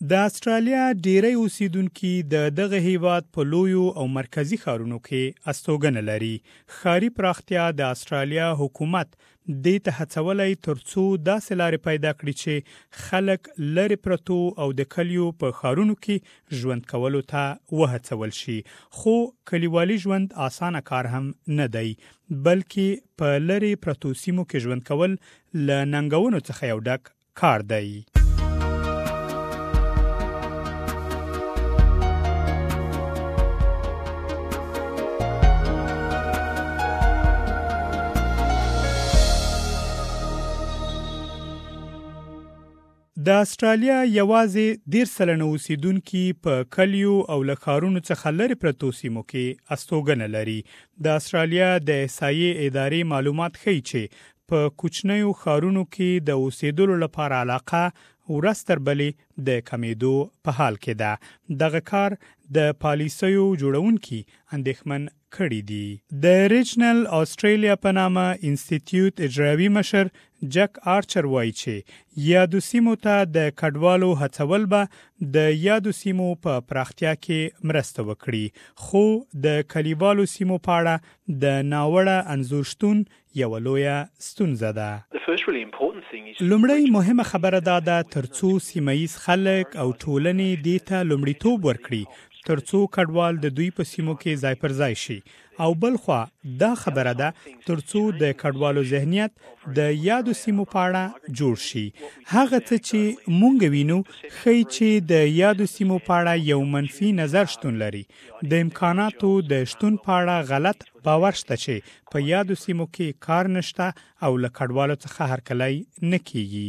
د استرالیا ډیری اوسیدونکي د دغه هیواد په لویو او مرکزی ښارونو کې استوګنه لري. ښاري پراختیا د استرالیا حکومت دې ته هڅولی ترڅو داسې لارې پیدا کړي چې خلک لرې پرتو او د کلیو په ښارونو کې ژوند کولو ته وهڅول شي. خو کلیوالي ژوند اسانه کار هم نه دی، بلکې په لرې پرتو سیمو کې ژوند کول له ننګونو څخه یو ډک کار دی. د استرالیا یوازې 10 سلنه اوسیدونکي په کلیو او له ښارونو څخه لرې پرتو سیمو کې استوګنه لري. د استرالیا د احصایې ادارې معلومات ښیي چې په کوچنیو ښارونو کې د اوسېدلو لپاره علاقه ورځ تر بلې د کمیدو په حال کې ده. دغه کار د پالیسیو جوړونکي اندېښمن کړي دي. د ریجنل آسترالیا په نامه انسټیټیوټ اجرایوي مشر جک آرچر وایي چې یادو سیمو ته د کډوالو هڅول به د یادو سیمو په پراختیا کې مرسته وکړي، خو د کلیوالو سیمو په اړه د ناوړه انځور شتون یوه لویه ستونزه ده. لومړی مهمه خبره دا ده ترڅو سیمه‌ییز خلک او ټولنې دې ته لومړیتوب ورکړي ترڅو کډوال د دوی په سیمو کې ځای پر ځای شي، او بلخوا دا خبره ده ترڅو د کډوالو ذهنیت د یادو سیمو په اړه جوړ شي. هغه څه چې مونږ وینو ښیي چې د یادو سیمو په اړه یو منفي نظر شتون لري. د امکاناتو د شتون په اړه غلط باور شته چې په یادو سیمو کې کار نشته او له کډوالو څخه هرکلی نه کیږي.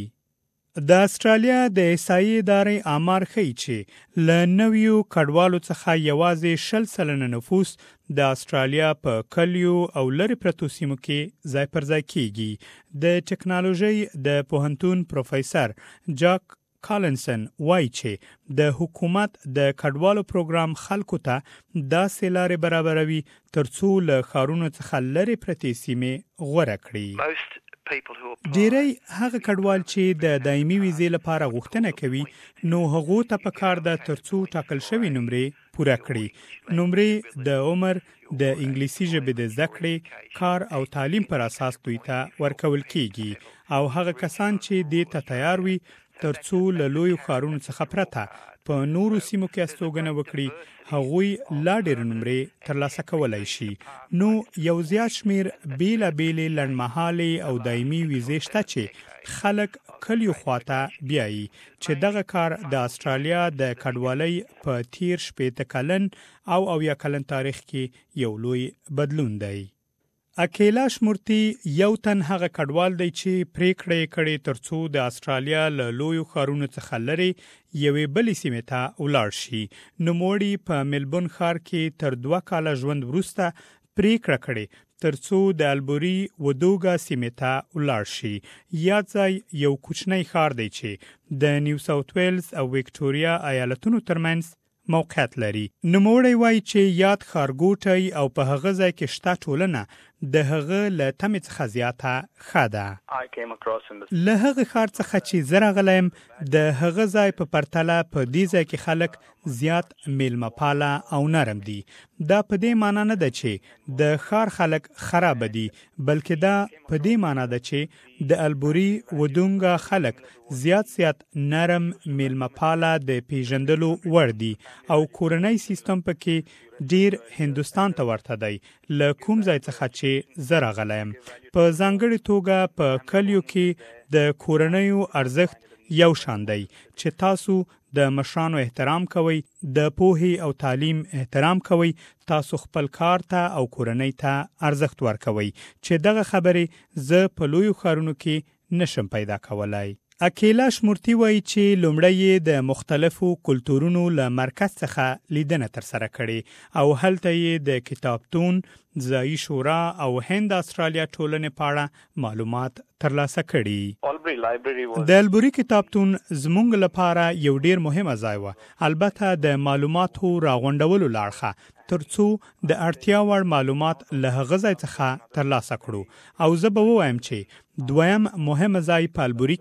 د استرالیا د احصایې ادارې آمار ښیي چې له نویو کډوالو څخه یوازې 20 سلنه نفوس د استرالیا په کلیو او لرې پرتو سیمو کې ځای پر ځای کیږي. د ټکنالوژۍ د پوهنتون پروفیسر جاک کالنسن وایي چې د حکومت د کډوالو پروګرام خلکو ته داسې لارې برابروي ترڅو له ښارونو څخه لرې پرتې سیمې غوره کړي. ډیری هغه کډوال چې د دایمي ویزې لپاره غوښتنه کوي نو هغو ته پکار ده ترڅو ټاکل شوی نمرې پوره کړي. نمرې د عمر، د انګلیسي ژبې د زده کړې، کار او تعلیم پر اساس دوی ته ورکول کیږي، او هغه کسان چې دې ته تیار وي ترڅو له لویو ښارونو څخه پرته په نورو سیمو کې استوګنه وکړي هغوی لا ډېر نمرې ترلاسه کولای شي. نو یو زیات شمیر بیلابیلې لنډمهالې او دایمي ویزې شته چې خلک کلیو خواته بیایي، چې دغه کار د استرالیا د کډوالۍ په تیر 80 کلن او 90 کلن تاریخ کې یو لوی بدلون دی. اکیلاش مورتی یو تن هغه کډوال دی چې پریکړه کړې ترڅو د استرالیا له لویو ښارونو څخه لرې یوې بلې سیمې ته ولاړ شي. نوموړي په ملبورن ښار کې تر 2 کاله ژوند وروسته پریکړه کړې ترڅو د البوري ودوګا سیمې ته ولاړ شي. یاد ځای یو کوچنی ښار دی چې د نیو ساوث ویلز او وکټوريا ایالتونو ترمنځ موقعیت لري. نوموړی وایي چې یاد ښارګوټی او په هغه ځای کې شته ټولنه د هغه له تمې څخه زیاته ښه ده. له هغه ښار څخه چې زه راغلی یم د هغه ځای په پرتله په دې ځای کې خلک زیات میلمه پاله او نرم دي. دا په دې معنی نه ده چې د ښار خلک خراب دي، بلکې دا په دې معنی ده چې د البوري ودونګا خلک زیات نرم میلمه پاله د پیژندلو وړ دي، او کورنۍ سیستم پکې ډیر هندوستان ته ورته دی له کوم ځای څخه چې زه راغلی یم. په ځانګړې توګه په کلیو کې د کورنیو ارزښت یو شان دی چې تاسو د مشرانو احترام کوئ، د پوهې او تعلیم احترام کوئ، تاسو خپل کار ته او کورنۍ ته ارزښت ورکوئ، چې دغه خبرې زه په لویو ښارونو کې نشم پیدا کولای. اکیلاش مورتی وایي چې لومړی د مختلفو کلتورونو له مرکز څخه لیدنه ترسره کړې او هلته یې د کتابتون، ځایي شورا او هند استرالیا ټولنې په اړه معلومات ترلاسه کړي. د البوري کتابتون زموږ لپاره یو ډیر مهمه ځای و، البته د معلوماتو راغونډولو لاړخه ترڅو د اړتیا وړ معلومات له هغه ځای څخه ترلاسه کړو. او زه به ووایم چې دویم مهمه ځای په البوري کې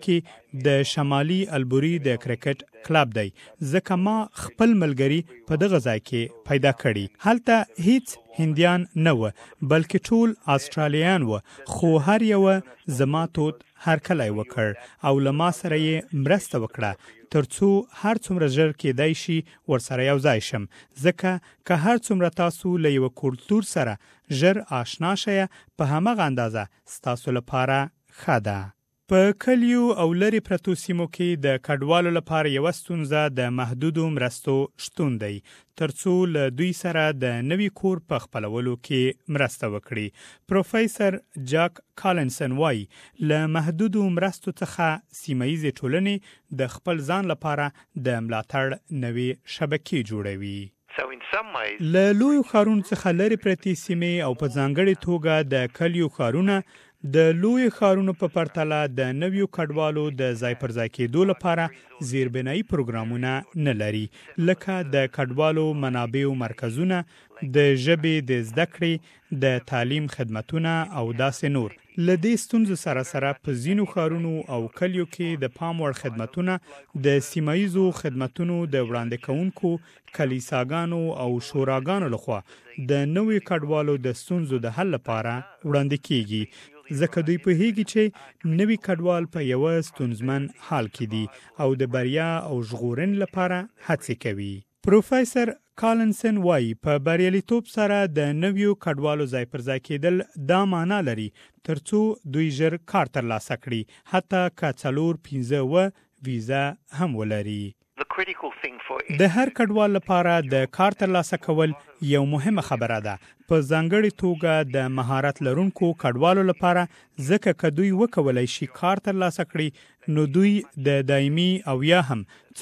د شمالي البوري د کرکټ کلب دی ځکه ما خپل ملګری په دغه ځای کې پیدا کړی. هلته هیڅ هندیان نه و بلکې ټول آسترالیان و، خو هر یو زما تود هرکلی وکړ او له ما سره یې مرسته وکړه ترڅو هر څومره ژر کېدای شي ورسره یو ځای شم، ځکه که هر څومره تاسو له یو کلتور سره ژر آشنا شئ په همغه اندازه ستاسو لپاره ښه ده. په کلیو او لرې پرتو سیمو کې د کډوالو لپاره یوه ستونزه د محدودو مرستو شتون دی ترڅو له دوی سره د نوي کور په خپلولو کې مرسته وکړي. پروفیسور جاک کالنسن وایي له محدودو مرستو څخه سیمه‌ییزې ټولنې د خپل ځان لپاره د ملاتړ نوې شبکې جوړوي. له لویو ښارونو څخه لرې پرتې سیمې او په ځانګړې توګه د کلیو ښارونه د لوی ښارونو په پرتله د نویو کډوالو د ځای پر ځای کېدو لپاره زیربنایي پروګرامونه نه لري، لکه د کډوالو منابعو مرکزونه، د ژبې د زده کړې، د تعلیم خدمتونه او داسې نور. له دې ستونزو سره په ځینو ښارونو او کلیو کې د پام وړ خدمتونه د سیمه‌ییزو خدمتونو د وړاندې کوونکو کلیساګانو او شوراګانو لخوا د نویو کډوالو د ستونزو د حل لپاره وړاندې کیږي، ځکه دوی پوهیږي چې نوي کډوال په یوه ستونزمن حال کې دي او د بریا او ژغورنې لپاره هڅې کوي. پروفیسور کالنسن وایي په بریالیتوب سره د نویو کډوالو ځای پر ځای کېدل دا معنا لري ترڅو دوی ژر کار ترلاسه کړي، حتی که 4-5 ویزا هم ولري. د هر کډوال لپاره د کار ترلاسه کول یو مهمه خبره ده، په ځانګړې توګه د مهارت لرونکو کډوالو لپاره، ځکه که دوی وکولای شي کار ترلاسه کړي نو دوی د دایمي او یا هم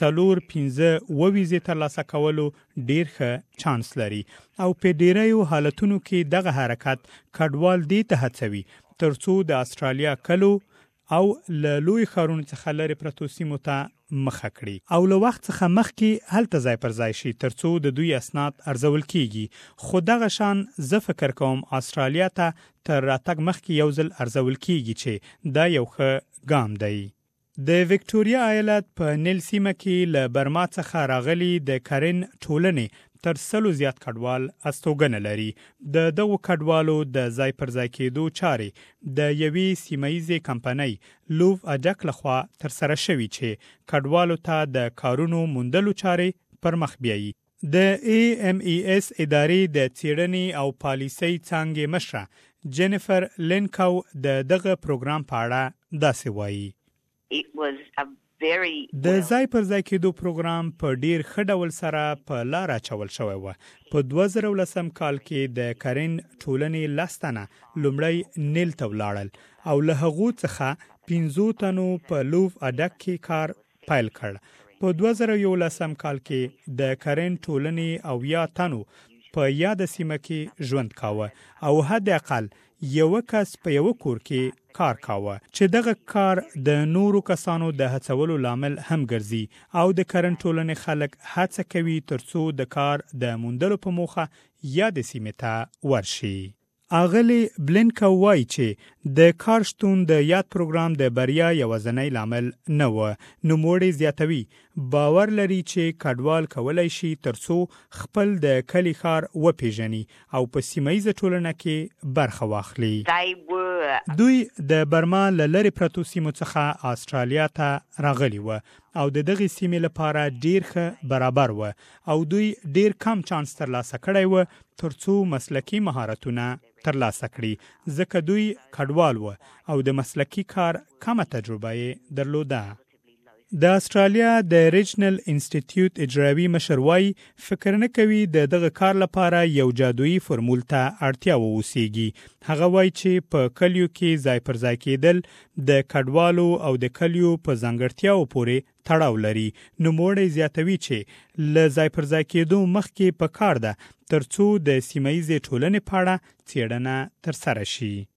4-5 ویزې ترلاسه کولو ډیر ښه چانس لري او په ډیریو حالتونو کې دغه حرکت کډوال دې ته هڅوي ترڅو د استرالیا کلو او له لوی ښارونو څخه لرې پرتو سیمو ته مخه کړي او له وخت څخه مخکې هلته ځای پر ځای شي ترڅو د دوی اسناد ارزول کیږي. خو دغه شان زه فکر کوم استرالیا ته تر راتګ مخکې یو ځل ارزول کیږي چې دا یو ښه ګام دی. د وکټوریا ایالت په نیل سیمه کې له برما څخه راغلي د کرن ټولنې تر 100 زیات کډوال استوګنه لري. د دغو کډوالو د ځای پر ځای کېدو چارې د یوې سیمه‌ییزې کمپنۍ لوف اډک لخوا ترسره شوي چې کډوالو ته د کارونو موندلو چارې پر مخ بیایي. د AMES ادارې د څېړنې او پالیسۍ څانګې مشره جینیفر لینکو د دغه پروګرام په اړه داسې وایي. د ځای پر ځای کېدو پروګرام په ډیر ښه ډول سره په لار اچول شوی و. په 2010 کال کې د کرن ټولنې 10 تنه لومړی نیل ته ولاړل او له هغو څخه 15 تنو په لوف اډک کې کار پیل کړ. په 2011 کال کې د کرن ټولنې او یا تنو په یاد سیمه کې ژوند کاوه او حد اقل یو کس په یو کور کې کار کاوه چې دغه کار د نورو کسانو د هڅولو لامل هم ګرځي او د کرن ټولنې خلک هڅه کوي ترڅو د کار د موندلو په موخه یاد سیمه ته ورشي. اغلی بلینکو وایي چې د کار شتون د یاد پروګرام د بریا یوازینی لامل نه و. نوموړی زیاتوي باور لري چې کډوال کولای شي ترڅو خپل د کلی ښار وپیژني او په سیمه‌ییزه ټولنه کې برخه واخلي. دوی د برما له لرې پرتو سیمو څخه استرالیا ته راغلي و او د دغې سیمې لپاره ډیر ښه برابر و او دوی ډیر کم چانس ترلاسه کړی و ترڅو مسلکي مهارتونه ترلاسه کړي، ځکه دوی کډوال و او د مسلکي کار کمه تجربه یې درلوده. د استرالیا د ریجنل انسټیټیوټ اجرایي مشر وایي فکر نه کوي د دغه کار لپاره یو جادویي فرمول ته اړتیا ووسیږي. هغه وایي چې په کلیو کې ځای پر ځای کېدل د کډوالو او د کلیو په ځانګړتیاو پورې تړاو لري. نوموړی زیاتوي چې له ځای پر ځای کېدو مخکې په کار ده ترڅو د سیمه‌ییزې ټولنې په اړه څېړنه ترسره شي.